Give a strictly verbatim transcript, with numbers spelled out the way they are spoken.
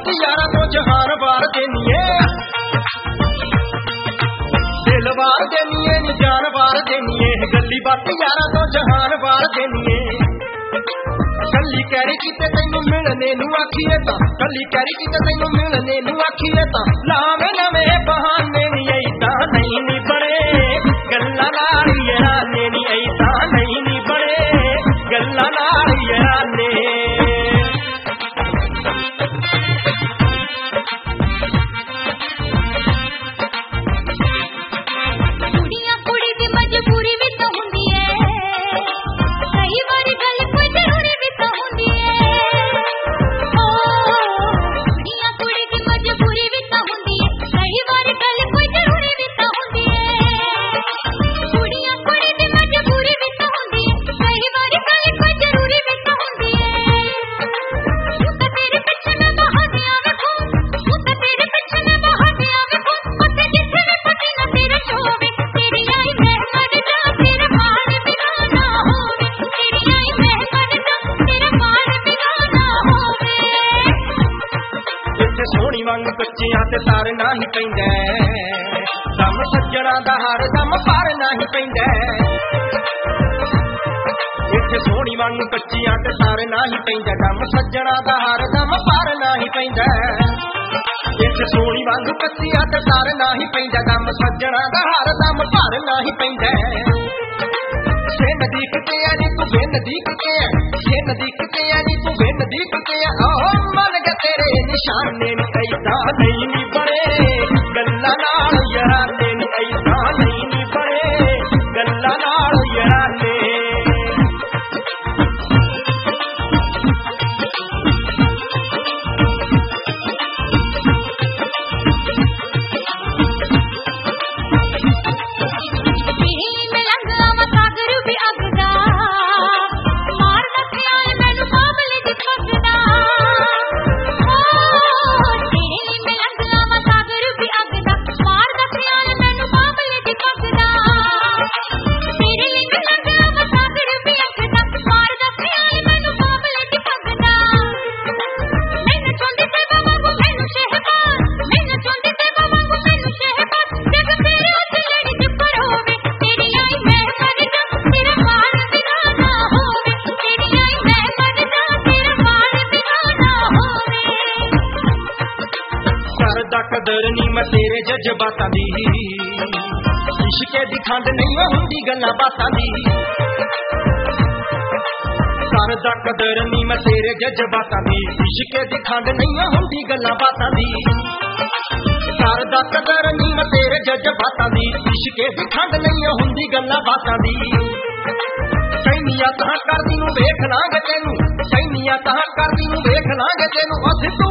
बात यारा तो जहान बार देनिए, दिल बार देनिए नी जान बार देनिए, गली बात यारा तो जहान बार देनिए। कली कैरी किते तैनू मिलने नू आखिए तां, कली कैरी किते तैनू मिलने नू आखिए तां, लावे नवे बहाने नी ऐसा नहीं नी बड़े गल्ला नाल याराने नी, ऐसा नहीं नी बड़े गल्ला नाल याराने। कुड़ियां कुड़ी दी मजबूरी भी तो हुंदी है, कई बार गल कोई जरूरी भी तो हुंदी है। ओ कुड़ियां कुड़ी दी मजबूरी भी तो हुंदी है, कई बार गल कोई जरूरी भी तो हुंदी है। कुड़ियां कुड़ी दी मजबूरी भी तो हुंदी है, कई बार गल कोई जरूरी भी तो हुंदी है। तू तो तेरे पिछे मैं बहा दिया वेखो, तू तो तेरे पिछे मैं बहा दिया वेखो, उत्ते जिथे मैं पटी ना तेरे चोवे, तेरी आई मेहमान जा तेरे बाल बिना ना होवे, तेरी आई मेहमान जा तेरे बाल बिना ना होवे। जिथे सोहनी वांग कच्चियां ते तार नाही पैंदा, दम सज्जणा दा हर दम पार नाही पैंदा। जिथे सोहनी वांग कच्चियां ते तार नाही पैंदा, दम सज्जणा दा हर दम पार नाही पैंदा। जिथे सोहनी वांग कच्चियां ते तार नाही पैंदा, दम सज्जणा दा हर दम पार नाही पैंदा। से नदीक ते नी तू बे नदीक ते, से नदीक ते नी तू बे नदीक ते, ओ मन गया तेरे निशाने नी ऐसा नहीं नी बड़े गल्ला नाल याराने नी, ऐसा नहीं नी बड़े गल्ला नाल याराने। तेरी में लग आवा सागर भी अगदा, मार दसिया मैनू बाबले दी पगदा। ओ तेरी में लग आवा सागर भी अगदा, मार दसिया मैनू बाबले दी पगदा। तेरी में लग आवा सागर भी अगदा, मार दसिया मैनू बाबले दी पगदा। मैनू चोंदी ते बाबू मैनू शहबाज, मैनू चोंदी ते बाबू मैनू शहबाज, जग तेरे उत्ते लड़ी चुपर होवे, तेरी आई मेहमान जा तेरे बाल बिना ना होवे, तेरी आई मेहमान जा तेरे बाल बिना ना होवे। करदा कदर नी मैं तेरे जज्बातां दी, इश्के दी खंड नहीं हुंदी गल्लां बातां दी। करदा कदर नी मैं तेरे जज्बातां दी, इश्के दी खंड नहीं हुंदी गल्लां बातां दी। करदा कदर नी मैं तेरे जज्बातां दी, इश्के दी खंड नहीं हुंदी गल्लां बातां दी। कैनिया तां करदी नूं वेख लांगे तैनू, कैनिया तां करदी नूं वेख लांगे तैनू, अस तू